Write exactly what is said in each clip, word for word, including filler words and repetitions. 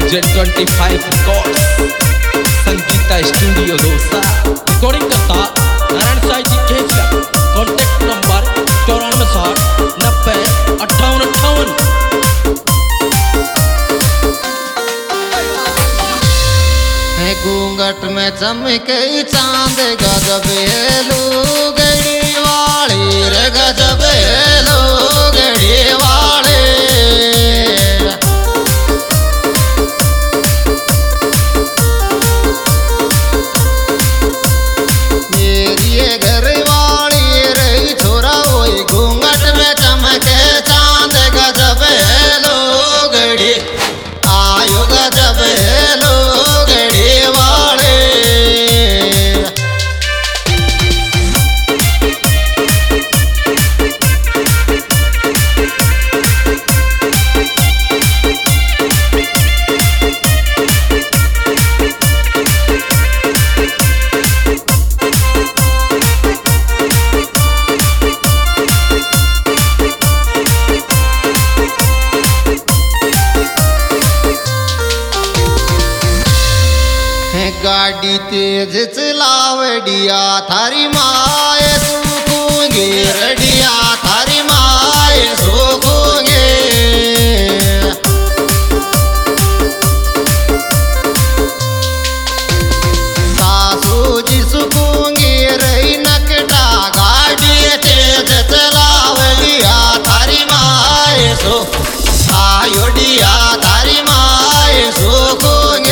Z twenty five records Sangeeta studio Dausa recording करता नारायण साई जी केसर contact number चौरानवे साठ नब्बे अट्ठावन अट्ठावन। घूंघट में चमके चांद गजबे लुगड़ी वाली रे गजबे लुगड़ी वाले मेरी घर वाली रही छोरा वही घूंघट में चमके चांद गजबे लुगड़ी आयु गजबे लुगड़ी वाले। गाड़ी तेज चलावडिया थारी माए सुखूंगे रडिया थारी माए सुखूंगे सासू जी सुखूंगे रही नकटा गाड़ी तेज चलावडिया थारी माए सो आयोडिया थारी माए सुखूंगे।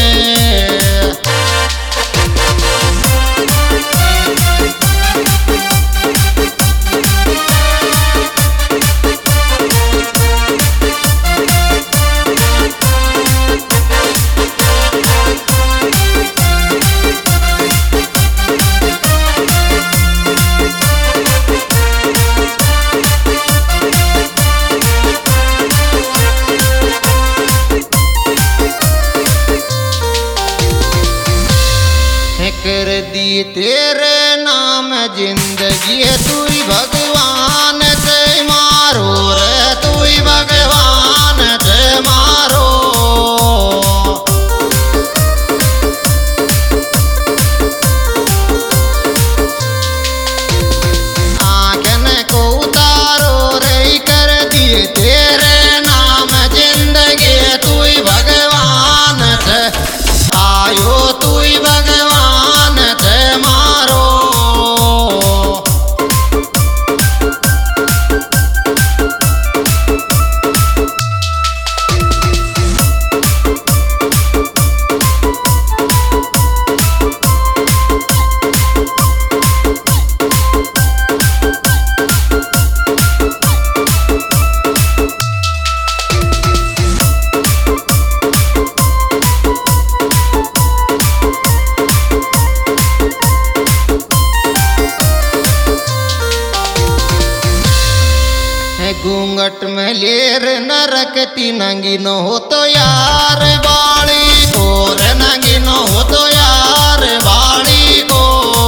कर दी तेरे नाम जिंदगी तू ही भगवान से मारो रे तू ही भगवान से मारो। आंखन को उतारो रे कर दिए तेरे नाम जिंदगी तू ही भगवान से आयो तू ही भगवान मारो। घूंघट में लेर न रखती नंगी न हो तो यार बाड़ी को रे नंगी न हो तो यार बाड़ी को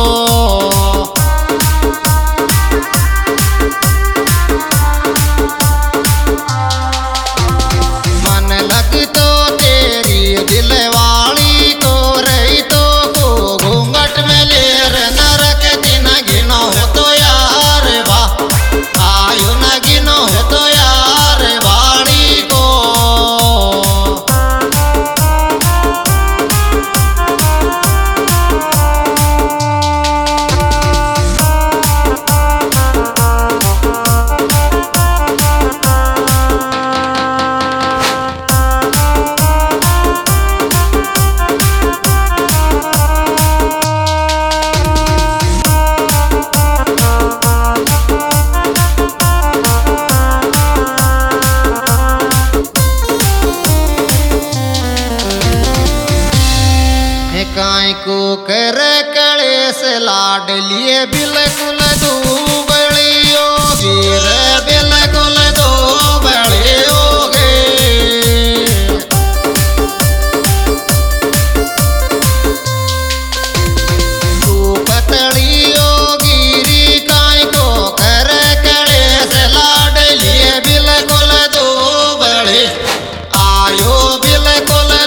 मन लग तो तेरी दिल वाली को रही तो को घूंघट में लेर न रखती नंगी न हो तो यार बा आयु नगी न हो तो यार बाड़ी को। काई को कर कलेस लाड लिए बिल्कुल दुबड़ी होगी रे बिल्कुल दुबड़ी होगी। तू पतली होगी री काई को कर कलेस लाड लिए बिल्कुल दुबड़ी आयो बिल्कुल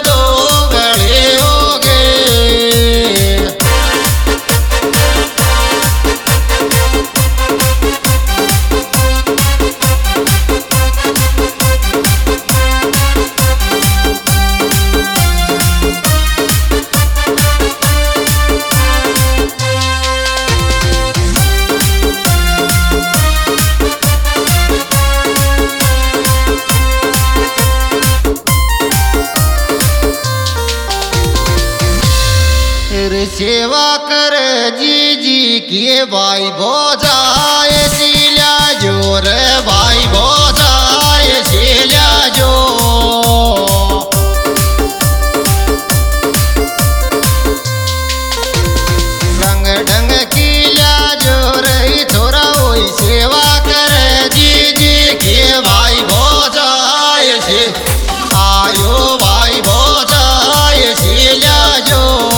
कर जी जी किए भाई भोजाए शीला जो रे भाई भोजाए शीला जो रंग ढंग कीला जो रही थोड़ा वही सेवा कर जी जी किए भाई भोजाए से आयो भाई भोजाए शीला जो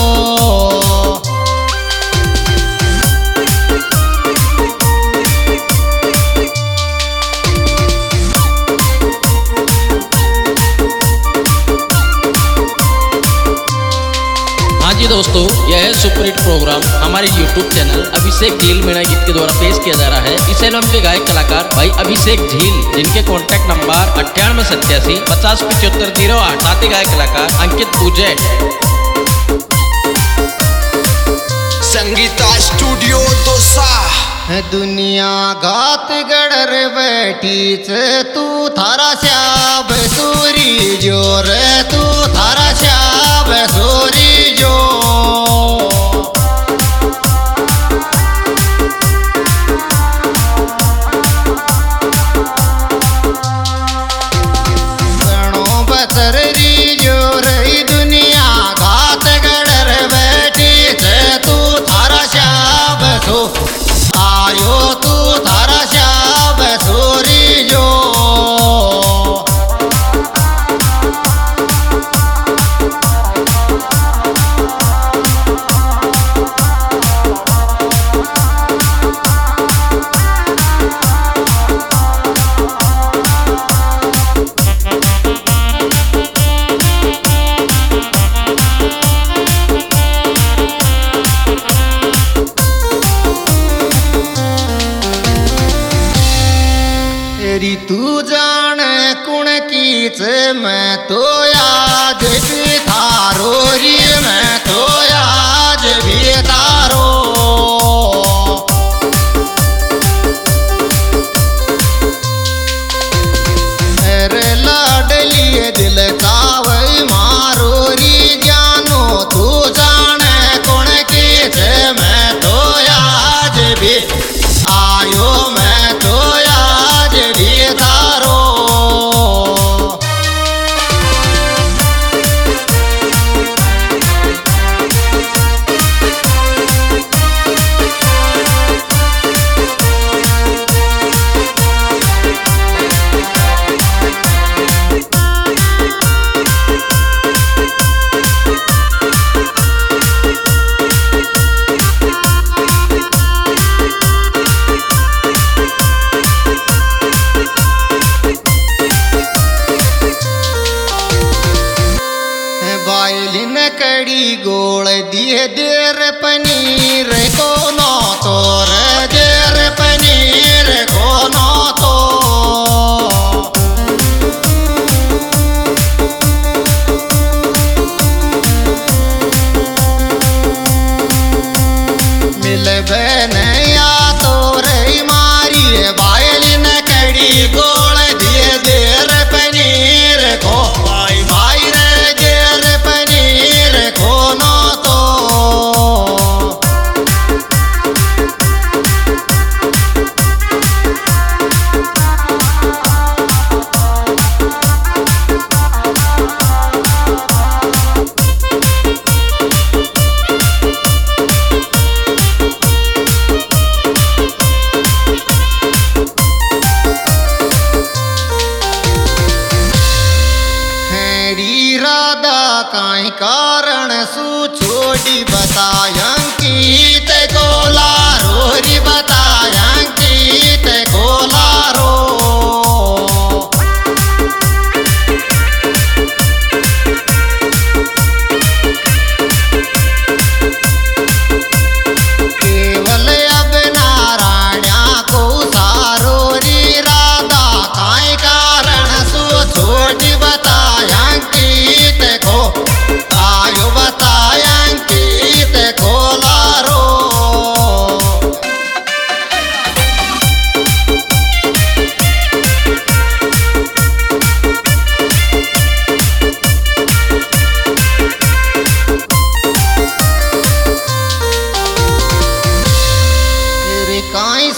जी दोस्तों, यह है सुपर हिट प्रोग्राम हमारे यूट्यूब चैनल अभिषेक झील मीणा गीत के द्वारा पेश किया जा रहा है। इस एल्बम के गायक कलाकार भाई अभिषेक झील, जिनके कॉन्टैक्ट नंबर अट्ठानवे सत्तासी पचास पिछहत्तर जीरो आठ। साथ ही गायक कलाकार अंकित पूजे। संगीता स्टूडियो दोसा। दुनिया घात गड़र बैठी से तू थारा श्याब सूरी जोर तू थारा श्याब सूरी जो गणों बसर री जो रही दुनिया घात गड़र बैठी से तू थारा श्याब सो आयो तू थारा श्याब सूरी जो तेरी तू जान कुण कीच मैं तो आज भी थारो री मैं तो आज भी तारो अरे लाडलिए दिल कावई मारो री जानो तू जान कुण कीच मैं तो आज भी आयो मैं तो आज भी तारो बाइलिन कड़ी गोल दिए देर पनीर को नो तोर देर पनीर को नो तो मिल बनया तोर मारी बाइलिन कड़ी गोल दिए देर पनीर को भाई भाई रे देर पनीर को नो तो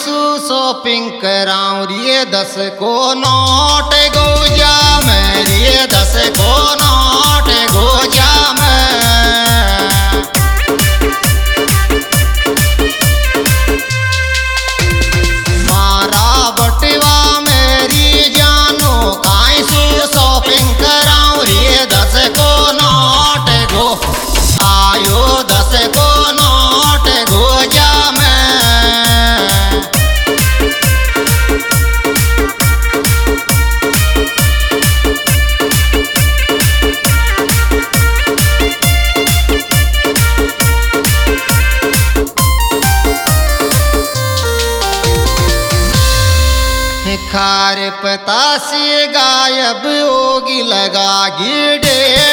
सु शॉपिंग कराऊं रिए दस को नोट गोजा में रिए दस को नोट गोजा में मारा बटवा मेरी जानो काई सु शॉपिंग कराऊं रिए दस को नोट गो आयो दस को नोट गोजा में खार पतासी गायब होगी लगा गिडे